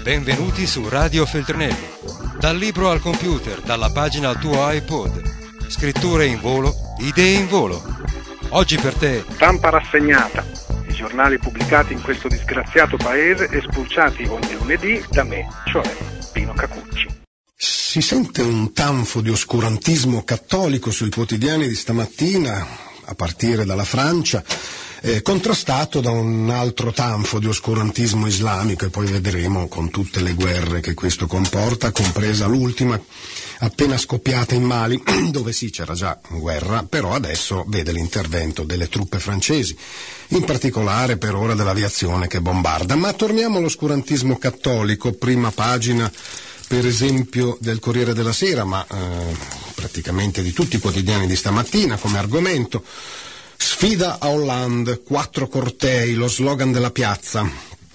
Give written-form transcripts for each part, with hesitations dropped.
Benvenuti su Radio Feltrinelli. Dal libro al computer, dalla pagina al tuo iPod. Scritture in volo, idee in volo. Oggi per te. Stampa rassegnata. I giornali pubblicati in questo disgraziato paese e spulciati ogni lunedì da me, cioè Pino Cacucci. Si sente un tanfo di oscurantismo cattolico sui quotidiani di stamattina, a partire dalla Francia, contrastato da un altro tanfo di oscurantismo islamico, e poi vedremo con tutte le guerre che questo comporta, compresa l'ultima appena scoppiata in Mali, dove sì c'era già guerra, però adesso vede l'intervento delle truppe francesi, in particolare per ora dell'aviazione che bombarda. Ma torniamo all'oscurantismo cattolico, prima pagina per esempio del Corriere della Sera, ma praticamente di tutti i quotidiani di stamattina come argomento. Sfida a Hollande, 4 cortei, lo slogan della piazza.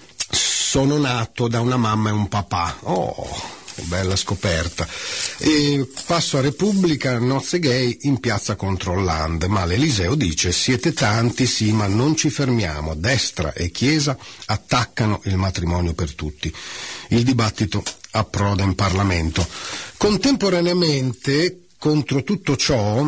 Sono nato da una mamma e un papà. Oh, che bella scoperta. E passo a Repubblica, nozze gay in piazza contro Hollande, ma l'Eliseo dice: siete tanti, sì, ma non ci fermiamo. Destra e Chiesa attaccano il matrimonio per tutti. Il dibattito approda in Parlamento. Contemporaneamente, contro tutto ciò,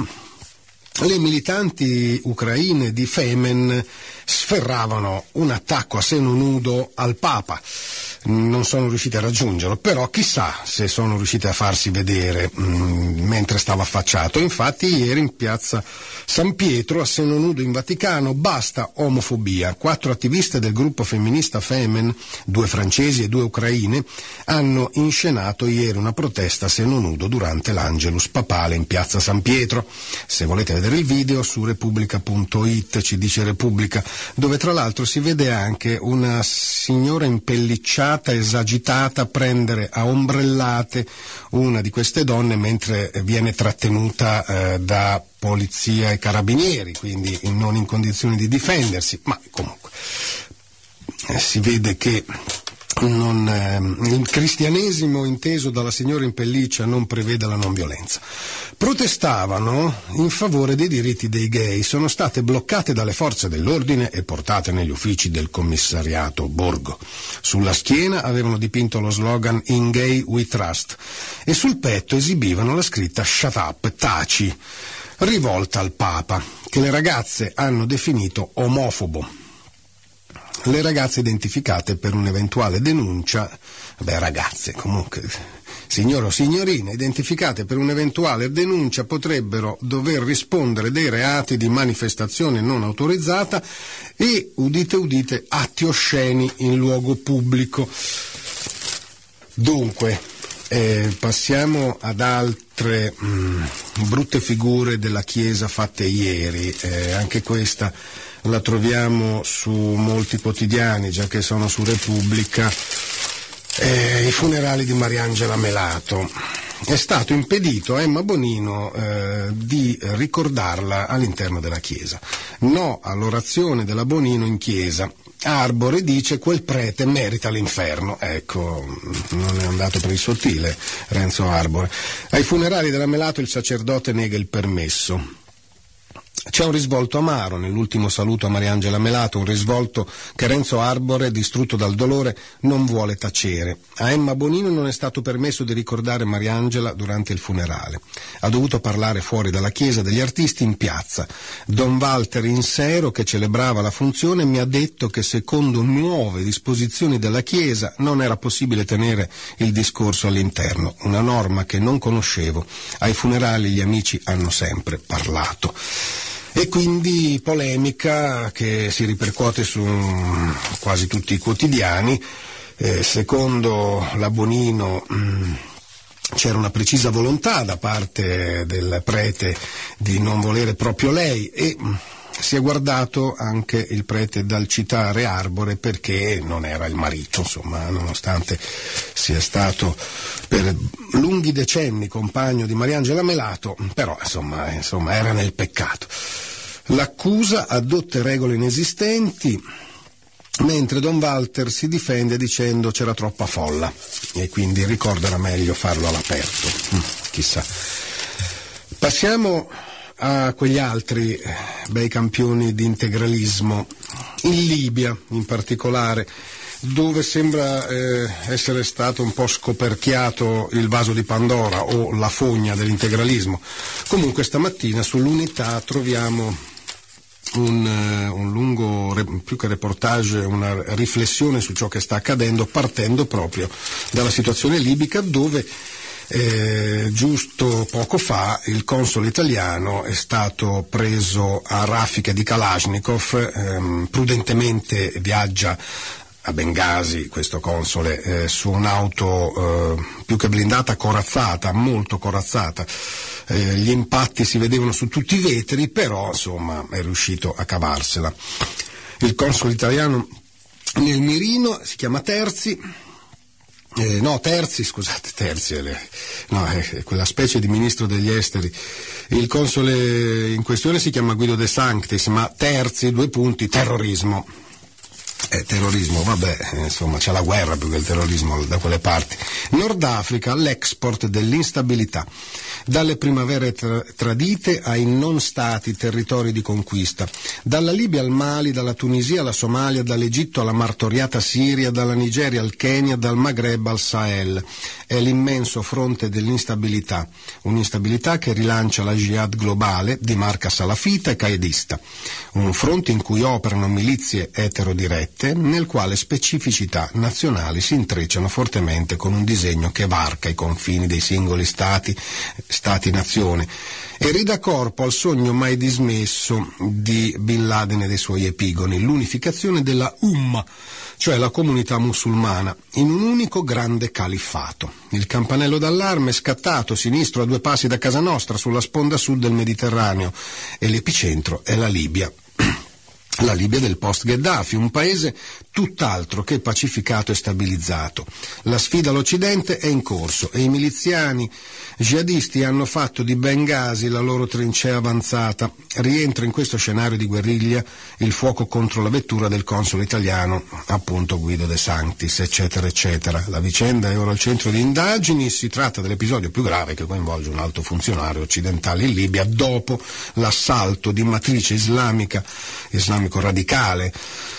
le militanti ucraine di Femen sferravano un attacco a seno nudo al Papa. Non sono riusciti a raggiungerlo, però chissà se sono riusciti a farsi vedere mentre stava affacciato. Infatti ieri in piazza San Pietro, a seno nudo in Vaticano, basta omofobia. 4 attiviste del gruppo femminista Femen, 2 francesi e 2 ucraine, hanno inscenato ieri una protesta a seno nudo durante l'Angelus papale in piazza San Pietro. Se volete vedere il video, su repubblica.it, ci dice Repubblica, dove tra l'altro si vede anche una signora impellicciata, esagitata, prendere a ombrellate una di queste donne mentre viene trattenuta da polizia e carabinieri, quindi non in condizioni di difendersi, ma comunque si vede che il cristianesimo inteso dalla signora in pelliccia non prevede la non violenza. Protestavano in favore dei diritti dei gay, sono state bloccate dalle forze dell'ordine e portate negli uffici del commissariato Borgo. Sulla schiena avevano dipinto lo slogan In Gay We Trust e sul petto esibivano la scritta Shut Up, taci, rivolta al Papa, che le ragazze hanno definito omofobo. Le ragazze identificate per un'eventuale denuncia, ragazze comunque, signore o signorine, identificate per un'eventuale denuncia potrebbero dover rispondere dei reati di manifestazione non autorizzata e, udite udite, atti osceni in luogo pubblico. Dunque, passiamo ad altre brutte figure della Chiesa fatte ieri, anche questa la troviamo su molti quotidiani, già che sono su Repubblica. I funerali di Mariangela Melato. È stato impedito a Emma Bonino di ricordarla all'interno della Chiesa. No all'orazione della Bonino in Chiesa. Arbore dice quel prete merita l'inferno. Ecco, non è andato per il sottile Renzo Arbore. Ai funerali della Melato il sacerdote nega il permesso. C'è un risvolto amaro nell'ultimo saluto a Mariangela Melato, un risvolto che Renzo Arbore, distrutto dal dolore, non vuole tacere. A Emma Bonino non è stato permesso di ricordare Mariangela durante il funerale. Ha dovuto parlare fuori dalla chiesa degli artisti in piazza. Don Walter Insero, che celebrava la funzione, mi ha detto che secondo nuove disposizioni della chiesa non era possibile tenere il discorso all'interno, una norma che non conoscevo. Ai funerali gli amici hanno sempre parlato. E quindi polemica che si ripercuote su quasi tutti i quotidiani. Secondo la Bonino c'era una precisa volontà da parte del prete di non volere proprio lei e si è guardato anche il prete dal citare Arbore perché non era il marito, insomma, nonostante sia stato per lunghi decenni compagno di Mariangela Melato, però insomma era nel peccato. L'accusa addotte regole inesistenti, mentre Don Walter si difende dicendo c'era troppa folla e quindi ricorda era meglio farlo all'aperto. Chissà. Passiamo a quegli altri bei campioni di integralismo. In Libia, in particolare, dove sembra essere stato un po' scoperchiato il vaso di Pandora o la fogna dell'integralismo. Comunque stamattina sull'Unità troviamo un lungo, più che reportage, una riflessione su ciò che sta accadendo, partendo proprio dalla situazione libica, dove giusto poco fa il console italiano è stato preso a raffiche di Kalashnikov. Prudentemente viaggia a Bengasi questo console su un'auto più che blindata, corazzata, molto corazzata. Gli impatti si vedevano su tutti i vetri, però insomma è riuscito a cavarsela. Il console italiano nel mirino si chiama Terzi, è quella specie di ministro degli esteri. Il console in questione si chiama Guido De Sanctis, ma Terzi, terrorismo. Terrorismo, insomma c'è la guerra più che il terrorismo da quelle parti. Nord Africa, l'export dell'instabilità, dalle primavere tradite ai non stati territori di conquista, dalla Libia al Mali, dalla Tunisia alla Somalia, dall'Egitto alla martoriata Siria, dalla Nigeria al Kenya, dal Maghreb al Sahel. È l'immenso fronte dell'instabilità, un'instabilità che rilancia la jihad globale di marca salafita e qaedista, un fronte in cui operano milizie eterodirette, nel quale specificità nazionali si intrecciano fortemente con un disegno che varca i confini dei singoli stati-nazione e ridà corpo al sogno mai dismesso di Bin Laden e dei suoi epigoni, l'unificazione della Umma, cioè la comunità musulmana, in un unico grande califfato. Il campanello d'allarme è scattato sinistro a 2 passi da casa nostra, sulla sponda sud del Mediterraneo, e l'epicentro è la Libia. La Libia del post-Gheddafi, un paese tutt'altro che pacificato e stabilizzato. La sfida all'Occidente è in corso e i miliziani jihadisti hanno fatto di Bengasi la loro trincea avanzata. Rientra in questo scenario di guerriglia il fuoco contro la vettura del console italiano, appunto Guido De Sanctis, eccetera, eccetera. La vicenda è ora al centro di indagini. Si tratta dell'episodio più grave che coinvolge un alto funzionario occidentale in Libia dopo l'assalto di matrice islamico radicale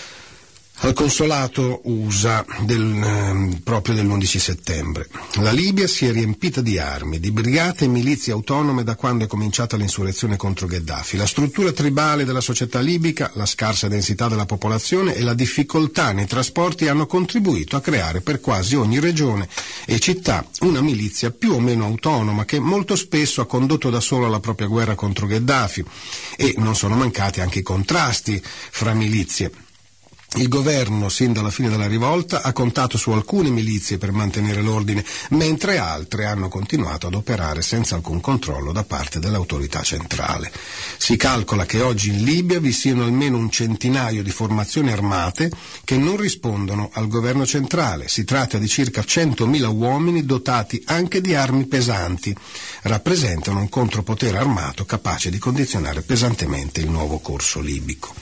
al consolato USA proprio dell'11 settembre. La Libia si è riempita di armi, di brigate e milizie autonome da quando è cominciata l'insurrezione contro Gheddafi. La struttura tribale della società libica, la scarsa densità della popolazione e la difficoltà nei trasporti hanno contribuito a creare per quasi ogni regione e città una milizia più o meno autonoma che molto spesso ha condotto da sola la propria guerra contro Gheddafi, e non sono mancati anche i contrasti fra milizie. Il governo, sin dalla fine della rivolta, ha contato su alcune milizie per mantenere l'ordine, mentre altre hanno continuato ad operare senza alcun controllo da parte dell'autorità centrale. Si calcola che oggi in Libia vi siano almeno un centinaio di formazioni armate che non rispondono al governo centrale. Si tratta di circa 100.000 uomini dotati anche di armi pesanti. Rappresentano un contropotere armato capace di condizionare pesantemente il nuovo corso libico.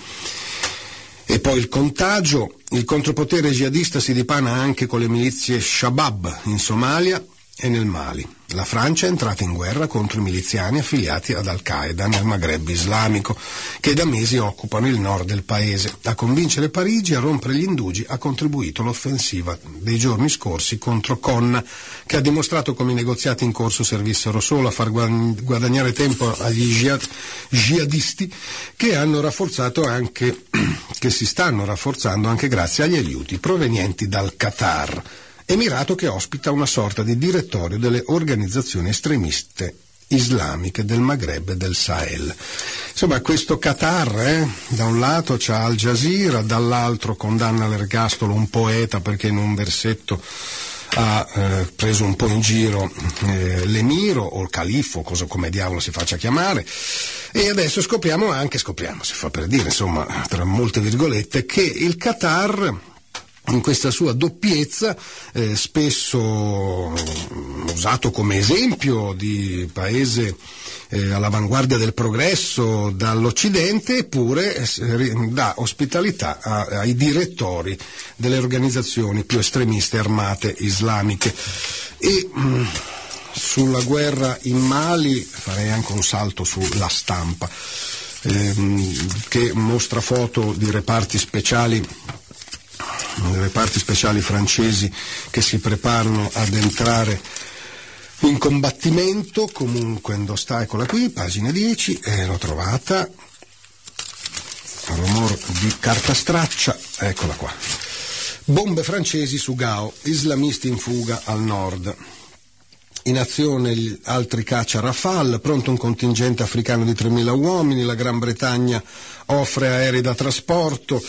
E poi il contagio. Il contropotere jihadista si dipana anche con le milizie Shabab in Somalia e nel Mali. La Francia è entrata in guerra contro i miliziani affiliati ad Al-Qaeda nel Maghreb islamico, che da mesi occupano il nord del paese. A convincere Parigi a rompere gli indugi ha contribuito l'offensiva dei giorni scorsi contro Conna, che ha dimostrato come i negoziati in corso servissero solo a far guadagnare tempo agli jihadisti, che si stanno rafforzando anche grazie agli aiuti provenienti dal Qatar, emirato che ospita una sorta di direttorio delle organizzazioni estremiste islamiche del Maghreb e del Sahel. Insomma, questo Qatar, da un lato c'ha Al Jazeera, dall'altro condanna all'ergastolo un poeta perché in un versetto ha preso un po' in giro l'emiro o il califfo, cosa come diavolo si faccia chiamare. E adesso scopriamo, si fa per dire, insomma, tra molte virgolette, che il Qatar, in questa sua doppiezza, spesso usato come esempio di paese all'avanguardia del progresso dall'Occidente, eppure dà ospitalità ai direttori delle organizzazioni più estremiste armate islamiche. E sulla guerra in Mali farei anche un salto sulla Stampa, che mostra foto di reparti speciali reparti speciali francesi che si preparano ad entrare in combattimento. Comunque eccola qui, pagina 10, l'ho trovata, rumor di carta straccia, eccola qua. Bombe francesi su Gao, islamisti in fuga al nord. In azione altri caccia Rafale, pronto un contingente africano di 3.000 uomini, la Gran Bretagna offre aerei da trasporto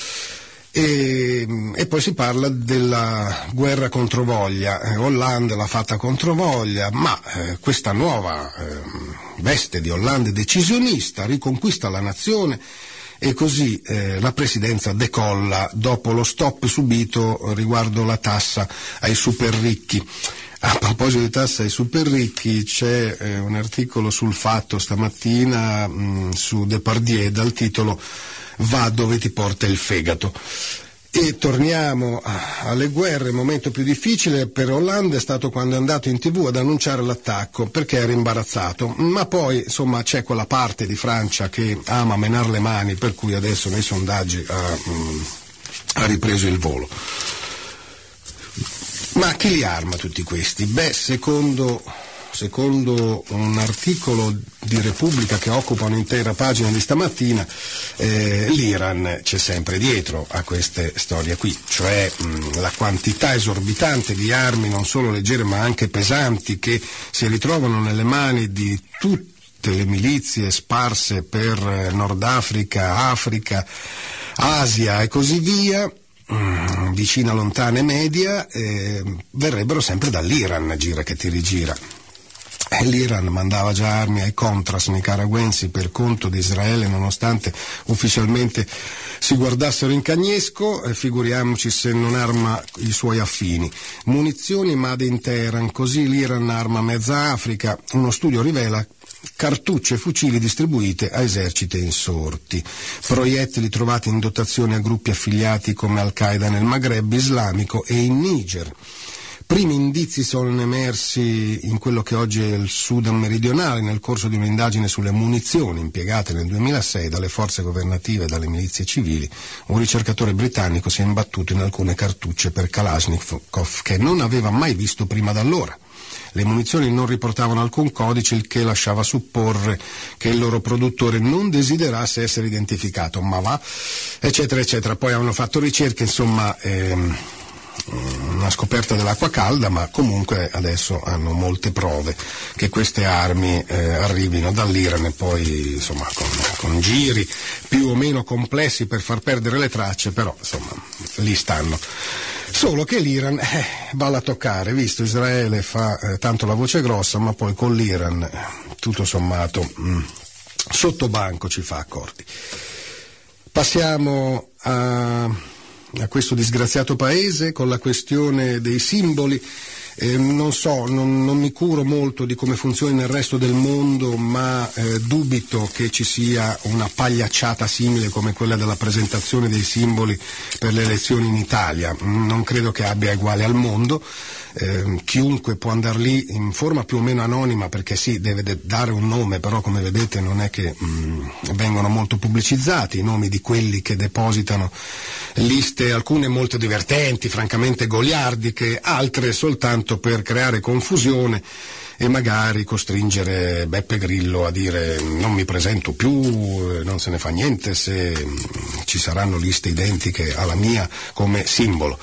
e poi si parla della guerra controvoglia. Hollande l'ha fatta controvoglia, ma questa nuova veste di Hollande decisionista riconquista la nazione e così la presidenza decolla dopo lo stop subito riguardo la tassa ai super ricchi. A proposito di tassa ai super ricchi, c'è un articolo sul Fatto stamattina su Depardieu dal titolo "Va dove ti porta il fegato". E torniamo alle guerre. Il momento più difficile per Hollande è stato quando è andato in TV ad annunciare l'attacco, perché era imbarazzato, ma poi insomma c'è quella parte di Francia che ama menar le mani, per cui adesso nei sondaggi ha ripreso il volo. Ma chi li arma tutti questi? Beh, secondo un articolo di Repubblica che occupa un'intera pagina di stamattina, l'Iran c'è sempre dietro a queste storie qui, cioè la quantità esorbitante di armi non solo leggere ma anche pesanti che si ritrovano nelle mani di tutte le milizie sparse per Nord Africa, Africa, Asia e così via, vicina, lontana e media, verrebbero sempre dall'Iran, gira che ti rigira. L'Iran mandava già armi ai Contras nicaraguensi per conto di Israele, nonostante ufficialmente si guardassero in cagnesco, figuriamoci se non arma i suoi affini. Munizioni made in Teheran, così l'Iran arma mezza Africa. Uno studio rivela cartucce e fucili distribuite a eserciti insorti, proiettili trovati in dotazione a gruppi affiliati come Al-Qaeda nel Maghreb islamico e in Niger. Primi indizi sono emersi in quello che oggi è il Sudan meridionale nel corso di un'indagine sulle munizioni impiegate nel 2006 dalle forze governative e dalle milizie civili. Un ricercatore britannico si è imbattuto in alcune cartucce per Kalashnikov che non aveva mai visto prima d'allora. Le munizioni non riportavano alcun codice, il che lasciava supporre che il loro produttore non desiderasse essere identificato, ma va, eccetera, eccetera. Poi hanno fatto ricerche, insomma, una scoperta dell'acqua calda, ma comunque adesso hanno molte prove che queste armi arrivino dall'Iran e poi, insomma, con giri più o meno complessi per far perdere le tracce, però, insomma, lì stanno. Solo che l'Iran va a toccare, visto Israele fa tanto la voce grossa, ma poi con l'Iran tutto sommato sotto banco ci fa accordi. Passiamo a questo disgraziato paese con la questione dei simboli. Non mi curo molto di come funzioni nel resto del mondo, ma dubito che ci sia una pagliacciata simile come quella della presentazione dei simboli per le elezioni in Italia. Non credo che abbia uguale al mondo. Chiunque può andare lì in forma più o meno anonima, perché sì, deve dare un nome, però come vedete non è che vengono molto pubblicizzati i nomi di quelli che depositano liste, alcune molto divertenti, francamente goliardiche, altre soltanto per creare confusione e magari costringere Beppe Grillo a dire non mi presento più, non se ne fa niente se ci saranno liste identiche alla mia come simbolo.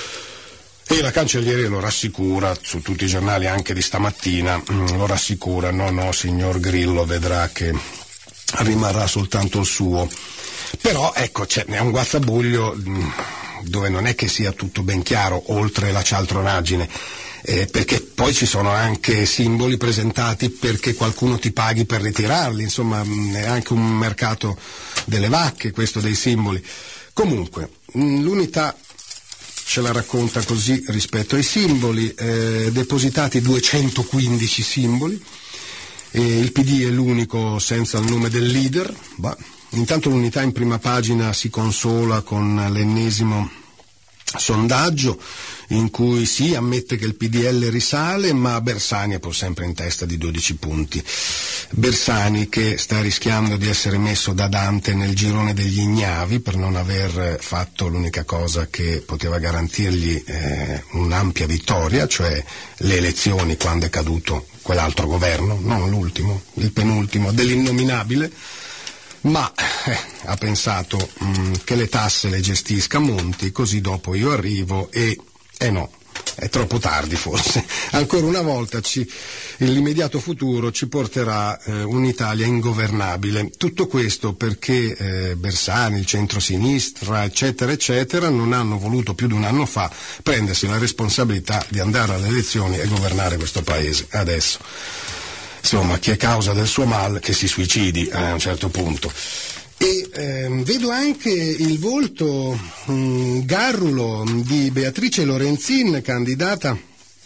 E la cancelliere lo rassicura, su tutti i giornali anche di stamattina, lo rassicura, no signor Grillo, vedrà che rimarrà soltanto il suo. Però ecco, è un guazzabuglio dove non è che sia tutto ben chiaro, oltre la cialtronaggine, perché poi ci sono anche simboli presentati perché qualcuno ti paghi per ritirarli, insomma è anche un mercato delle vacche questo dei simboli. Comunque, l'Unità ce la racconta così rispetto ai simboli, depositati 215 simboli, il PD è l'unico senza il nome del leader. Intanto l'Unità in prima pagina si consola con l'ennesimo sondaggio in cui sì, ammette che il PDL risale, ma Bersani è pur sempre in testa di 12 punti. Bersani che sta rischiando di essere messo da Dante nel girone degli ignavi per non aver fatto l'unica cosa che poteva garantirgli un'ampia vittoria, cioè le elezioni quando è caduto quell'altro governo, non l'ultimo, il penultimo, dell'innominabile, ma ha pensato che le tasse le gestisca Monti, così dopo io arrivo e no, è troppo tardi forse. Ancora una volta l'immediato futuro ci porterà un'Italia ingovernabile. Tutto questo perché Bersani, il centro-sinistra, eccetera, eccetera, non hanno voluto più di un anno fa prendersi la responsabilità di andare alle elezioni e governare questo paese. Adesso, insomma, chi è causa del suo mal che si suicidi a un certo punto. E vedo anche il volto garrulo di Beatrice Lorenzin, candidata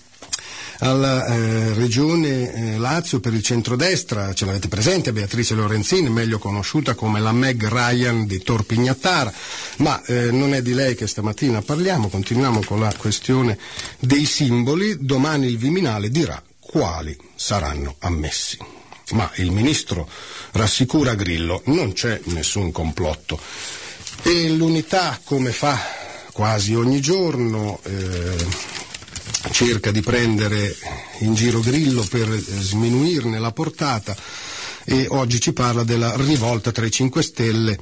alla regione Lazio per il centrodestra. Ce l'avete presente Beatrice Lorenzin, meglio conosciuta come la Meg Ryan di Tor Pignattara, ma non è di lei che stamattina parliamo. Continuiamo con la questione dei simboli. Domani il Viminale dirà quali saranno ammessi. Ma il ministro rassicura Grillo, non c'è nessun complotto. E l'Unità, come fa quasi ogni giorno, cerca di prendere in giro Grillo per sminuirne la portata, e oggi ci parla della rivolta tra i 5 Stelle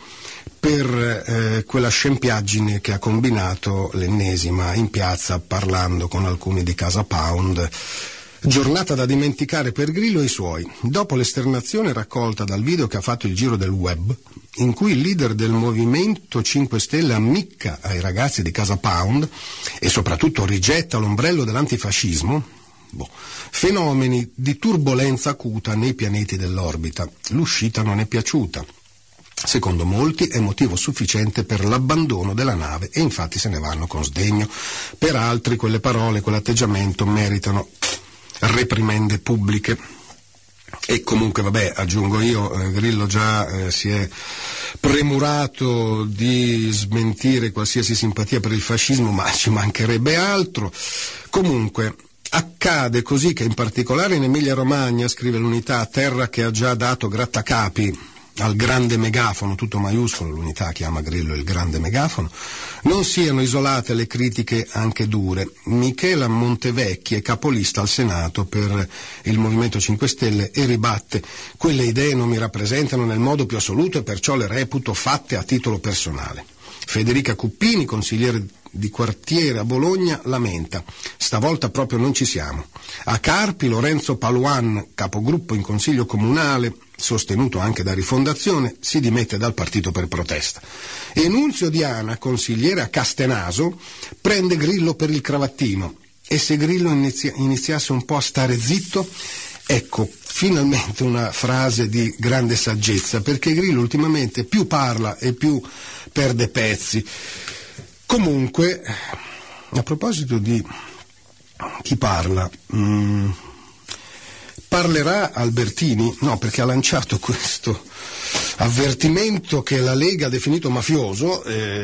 per quella scempiaggine che ha combinato, l'ennesima, in piazza parlando con alcuni di Casa Pound. Giornata da dimenticare per Grillo e i suoi, dopo l'esternazione raccolta dal video che ha fatto il giro del web, in cui il leader del Movimento 5 Stelle ammicca ai ragazzi di Casa Pound e soprattutto rigetta l'ombrello dell'antifascismo. Fenomeni di turbolenza acuta nei pianeti dell'orbita. L'uscita non è piaciuta. Secondo molti è motivo sufficiente per l'abbandono della nave e infatti se ne vanno con sdegno. Per altri quelle parole, quell'atteggiamento meritano reprimende pubbliche. E comunque vabbè, aggiungo io, Grillo già si è premurato di smentire qualsiasi simpatia per il fascismo, ma ci mancherebbe altro. Comunque accade così che in particolare in Emilia Romagna, scrive l'Unità, terra che ha già dato grattacapi al grande megafono, tutto maiuscolo, l'Unità chiama Grillo il grande megafono, non siano isolate le critiche anche dure. Michela Montevecchi è capolista al Senato per il Movimento 5 Stelle e ribatte: quelle idee non mi rappresentano nel modo più assoluto e perciò le reputo fatte a titolo personale. Federica Cuppini, consigliere di quartiere a Bologna, lamenta: stavolta proprio non ci siamo. A Carpi Lorenzo Paluan, capogruppo in consiglio comunale, sostenuto anche da Rifondazione, si dimette dal partito per protesta. E Nunzio Diana, consigliere a Castenaso, prende Grillo per il cravattino. E se Grillo iniziasse un po' a stare zitto? Ecco, finalmente una frase di grande saggezza, perché Grillo ultimamente più parla e più perde pezzi. Comunque, a proposito di chi parla, parlerà Albertini? No, perché ha lanciato questo avvertimento che la Lega ha definito mafioso,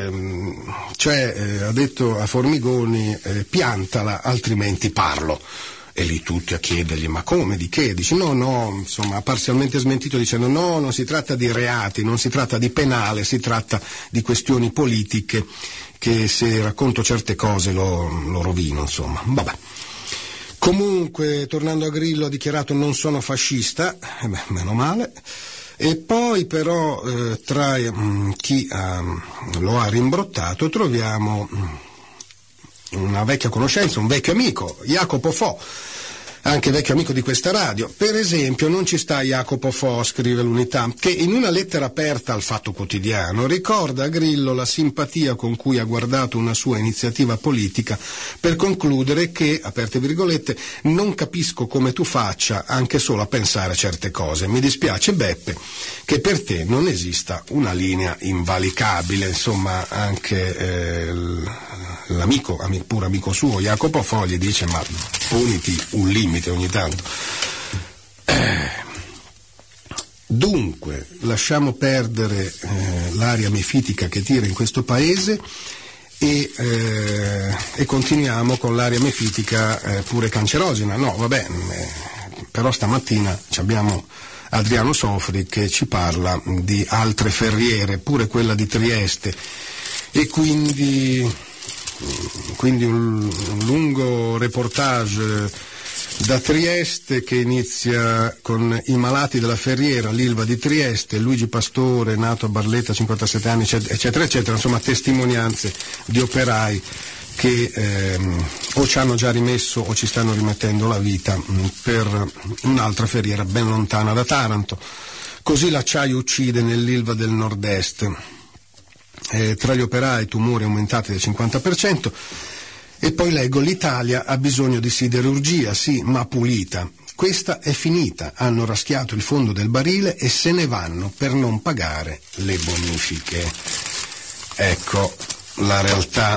ha detto a Formigoni piantala altrimenti parlo. E lì tutti a chiedergli: ma come, di che? Dice no, insomma, ha parzialmente smentito dicendo no, non si tratta di reati, non si tratta di penale, si tratta di questioni politiche che se racconto certe cose lo rovino, insomma. Vabbè. Comunque, tornando a Grillo, ha dichiarato: non sono fascista, meno male. E poi però tra chi lo ha rimbrottato troviamo una vecchia conoscenza, un vecchio amico, Jacopo Fo, anche vecchio amico di questa radio. Per esempio non ci sta Jacopo Fo, scrive l'Unità, che in una lettera aperta al Fatto Quotidiano ricorda a Grillo la simpatia con cui ha guardato una sua iniziativa politica per concludere che, aperte virgolette, non capisco come tu faccia anche solo a pensare certe cose. Mi dispiace, Beppe, che per te non esista una linea invalicabile. Insomma, anche l'amico, pur amico suo, Jacopo Fo, gli dice: ma poniti un limite ogni tanto. Dunque, lasciamo perdere l'aria mefitica che tira in questo paese e continuiamo con l'aria mefitica pure cancerogena. No, vabbè, però stamattina abbiamo Adriano Sofri che ci parla di altre ferriere, pure quella di Trieste, e quindi un lungo reportage da Trieste che inizia con i malati della ferriera, l'Ilva di Trieste, Luigi Pastore, nato a Barletta, 57 anni, eccetera, eccetera, insomma testimonianze di operai che o ci hanno già rimesso o ci stanno rimettendo la vita per un'altra ferriera ben lontana da Taranto. Così l'acciaio uccide nell'Ilva del Nord-Est. Tra gli operai tumori aumentati del 50%. E poi leggo, l'Italia ha bisogno di siderurgia, sì, ma pulita. Questa è finita, hanno raschiato il fondo del barile e se ne vanno per non pagare le bonifiche. Ecco la realtà.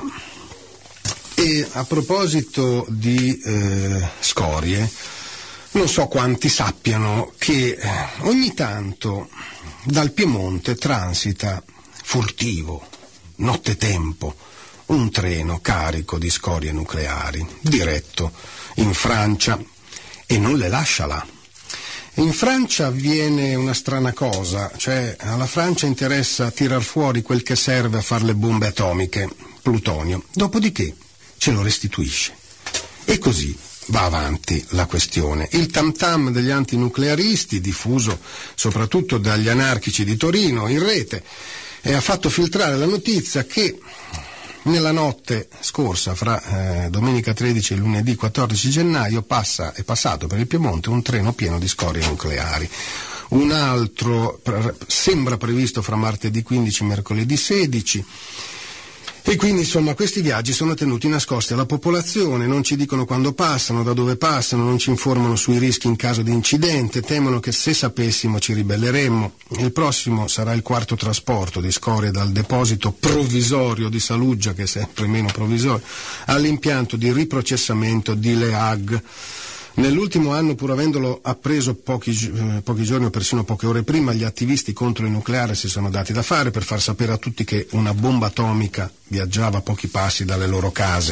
E a proposito di scorie, non so quanti sappiano che ogni tanto dal Piemonte transita furtivo, nottetempo, un treno carico di scorie nucleari, diretto in Francia, e non le lascia là. In Francia avviene una strana cosa, cioè alla Francia interessa tirar fuori quel che serve a fare le bombe atomiche, plutonio, dopodiché ce lo restituisce. E così va avanti la questione. Il tam-tam degli antinuclearisti, diffuso soprattutto dagli anarchici di Torino in rete, ha fatto filtrare la notizia che nella notte scorsa, fra domenica 13 e lunedì 14 gennaio, è passato per il Piemonte un treno pieno di scorie nucleari. Un altro sembra previsto fra martedì 15 e mercoledì 16. E quindi insomma questi viaggi sono tenuti nascosti alla popolazione, non ci dicono quando passano, da dove passano, non ci informano sui rischi in caso di incidente, temono che se sapessimo ci ribelleremmo. Il prossimo sarà il quarto trasporto di scorie dal deposito provvisorio di Saluggia, che è sempre meno provvisorio, all'impianto di riprocessamento di Le Hague. Nell'ultimo anno, pur avendolo appreso pochi giorni o persino poche ore prima, gli attivisti contro il nucleare si sono dati da fare per far sapere a tutti che una bomba atomica viaggiava a pochi passi dalle loro case.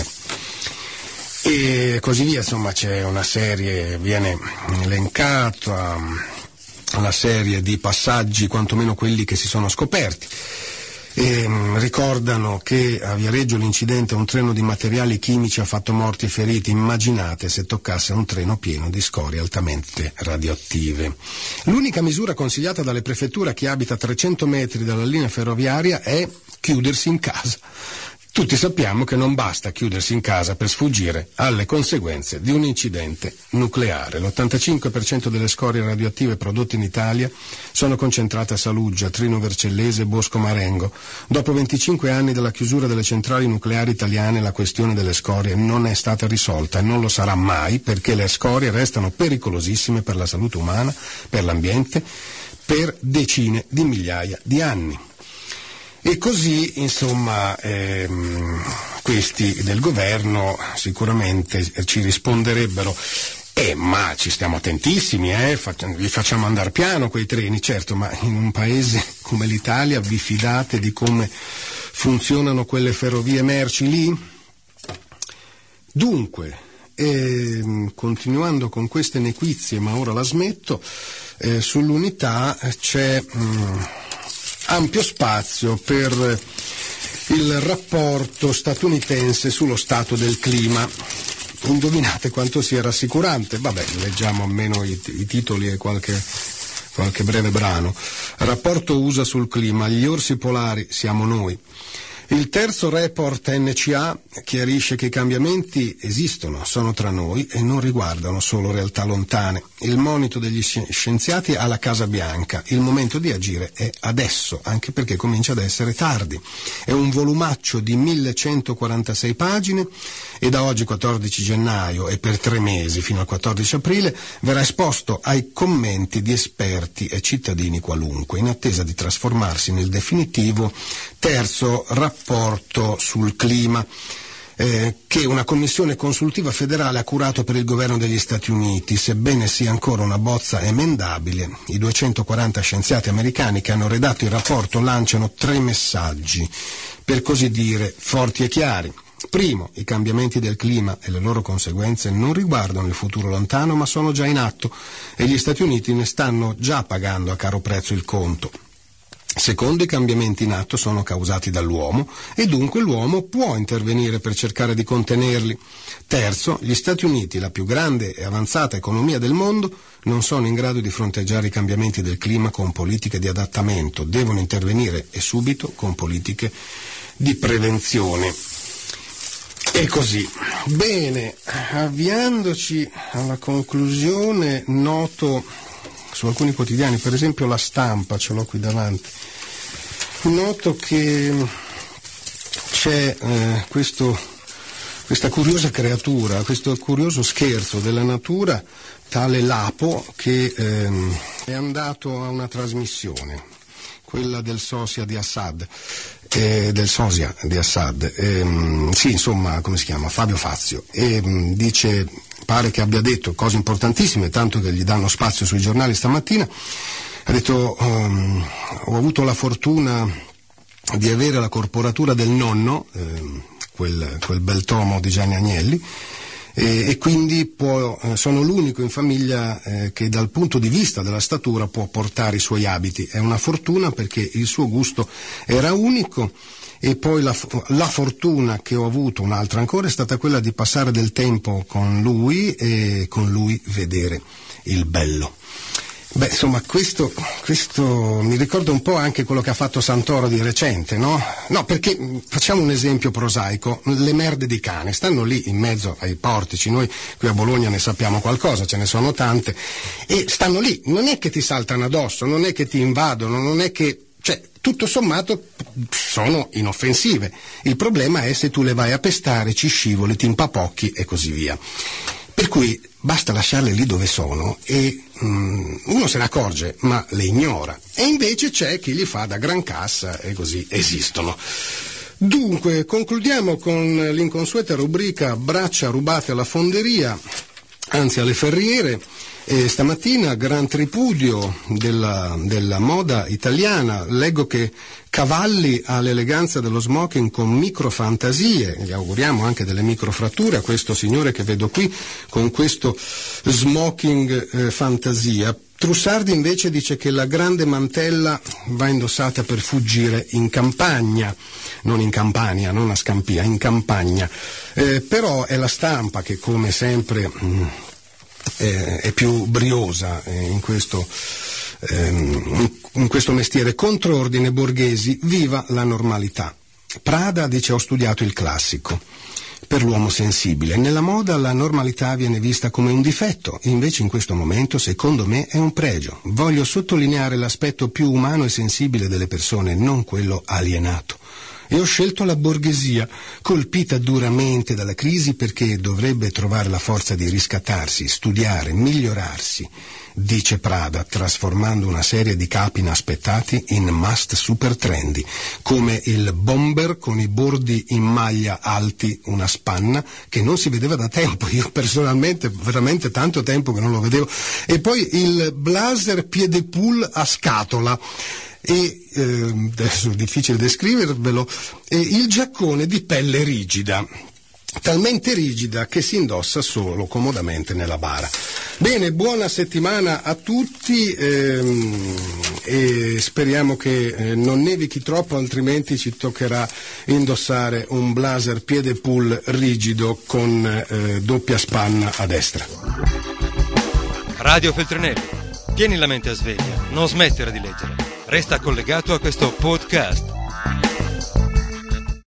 E così via, insomma c'è una serie, viene elencata la serie di passaggi, quantomeno quelli che si sono scoperti. Ricordano che a Viareggio l'incidente a un treno di materiali chimici ha fatto morti e feriti. Immaginate se toccasse un treno pieno di scorie altamente radioattive. L'unica misura consigliata dalle prefetture a chi abita a 300 metri dalla linea ferroviaria è chiudersi in casa. Tutti sappiamo che non basta chiudersi in casa per sfuggire alle conseguenze di un incidente nucleare. L'85% delle scorie radioattive prodotte in Italia sono concentrate a Saluggia, Trino Vercellese e Bosco Marengo. Dopo 25 anni dalla chiusura delle centrali nucleari italiane, la questione delle scorie non è stata risolta e non lo sarà mai, perché le scorie restano pericolosissime per la salute umana, per l'ambiente, per decine di migliaia di anni. E così, insomma, questi del governo sicuramente ci risponderebbero: ma ci stiamo attentissimi, vi facciamo andare piano quei treni. Certo, ma in un paese come l'Italia vi fidate di come funzionano quelle ferrovie merci lì? Dunque, continuando con queste nequizie, ma ora la smetto, sull'Unità c'è ampio spazio per il rapporto statunitense sullo stato del clima. Indovinate quanto sia rassicurante? Vabbè, leggiamo almeno i titoli e qualche breve brano. Rapporto USA sul clima, gli orsi polari siamo noi. Il terzo report NCA chiarisce che i cambiamenti esistono, sono tra noi e non riguardano solo realtà lontane. Il monito degli scienziati alla Casa Bianca. Il momento di agire è adesso, anche perché comincia ad essere tardi. È un volumaccio di 1146 pagine e da oggi 14 gennaio e per 3 mesi fino al 14 aprile verrà esposto ai commenti di esperti e cittadini qualunque, in attesa di trasformarsi nel definitivo terzo rapporto sul clima. che una commissione consultiva federale ha curato per il governo degli Stati Uniti, sebbene sia ancora una bozza emendabile. I 240 scienziati americani che hanno redatto il rapporto lanciano 3 messaggi, per così dire, forti e chiari. Primo, i cambiamenti del clima e le loro conseguenze non riguardano il futuro lontano, ma sono già in atto e gli Stati Uniti ne stanno già pagando a caro prezzo il conto. Secondo, i cambiamenti in atto sono causati dall'uomo e dunque l'uomo può intervenire per cercare di contenerli. Terzo, gli Stati Uniti, la più grande e avanzata economia del mondo, non sono in grado di fronteggiare i cambiamenti del clima con politiche di adattamento, devono intervenire e subito con politiche di prevenzione. E così. Bene, avviandoci alla conclusione, noto su alcuni quotidiani, per esempio La Stampa, ce l'ho qui davanti, noto che c'è questa curiosa creatura, questo curioso scherzo della natura, tale Lapo, che è andato a una trasmissione, quella del sosia di Assad, sì, insomma, come si chiama? Fabio Fazio, e dice, pare che abbia detto cose importantissime, tanto che gli danno spazio sui giornali stamattina. Ha detto, ho avuto la fortuna di avere la corporatura del nonno, quel bel tomo di Gianni Agnelli, e quindi sono l'unico in famiglia che dal punto di vista della statura può portare i suoi abiti. È una fortuna perché il suo gusto era unico, e poi la fortuna che ho avuto, un'altra ancora, è stata quella di passare del tempo con lui e con lui vedere il bello. Beh, insomma, questo mi ricorda un po' anche quello che ha fatto Santoro di recente, no? No, perché facciamo un esempio prosaico, le merde di cane stanno lì in mezzo ai portici, noi qui a Bologna ne sappiamo qualcosa, ce ne sono tante, e stanno lì, non è che ti saltano addosso, non è che ti invadono, non è che, cioè, tutto sommato sono inoffensive. Il problema è se tu le vai a pestare, ci scivoli, ti impapocchi e così via. Per cui basta lasciarle lì dove sono e uno se ne accorge, ma le ignora. E invece c'è chi li fa da gran cassa e così esistono. Dunque, concludiamo con l'inconsueta rubrica Braccia rubate alla fonderia, anzi alle ferriere. E stamattina gran tripudio della moda italiana, leggo che Cavalli ha l'eleganza dello smoking con microfantasie, gli auguriamo anche delle microfratture a questo signore che vedo qui con questo smoking fantasia. Trussardi invece dice che la grande mantella va indossata per fuggire in campagna, non in Campania, non a Scampia, in campagna, però è La Stampa che come sempre è più briosa in questo mestiere. Contrordine Borghesi, viva la normalità. Prada dice ho studiato il classico. Per l'uomo sensibile, nella moda la normalità viene vista come un difetto, invece in questo momento secondo me è un pregio. Voglio sottolineare l'aspetto più umano e sensibile delle persone, non quello alienato. E ho scelto la borghesia, colpita duramente dalla crisi perché dovrebbe trovare la forza di riscattarsi, studiare, migliorarsi, dice Prada, trasformando una serie di capi inaspettati in must super trendy, come il bomber con i bordi in maglia alti, una spanna che non si vedeva da tempo, io personalmente veramente tanto tempo che non lo vedevo, e poi il blazer piede pool a scatola, e adesso è difficile descrivervelo, il giaccone di pelle rigida, talmente rigida che si indossa solo comodamente nella bara. Bene, buona settimana a tutti e speriamo che non nevichi troppo, altrimenti ci toccherà indossare un blazer piede pool rigido con doppia spanna a destra. Radio Feltrinelli, tieni la mente a sveglia, non smettere di leggere. Resta collegato a questo podcast.